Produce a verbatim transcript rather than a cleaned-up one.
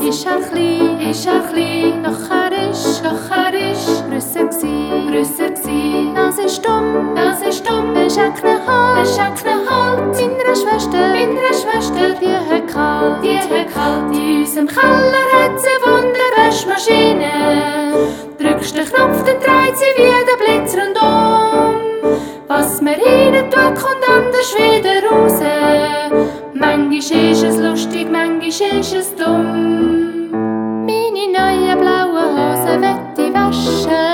Ist er klein, ist er klein, doch er ist, doch er ist grösser gsi, grösser gsi. Das ist dumm, das ist dumm, er schenkt ne Halt, er schenkt ne Halt. Meine Schwester, meine Schwester, die hat kalt, die hat kalt. In unserem Keller hat sie Wunderwäschmaschine. Drückst den Knopf, dann dreht sie wie der Blitz rundum. Was man rein tut, kommt anders wieder raus. Manchmal ist es lustig, manchmal ist es dumm. Meine neuen blauen Hosen will ich waschen.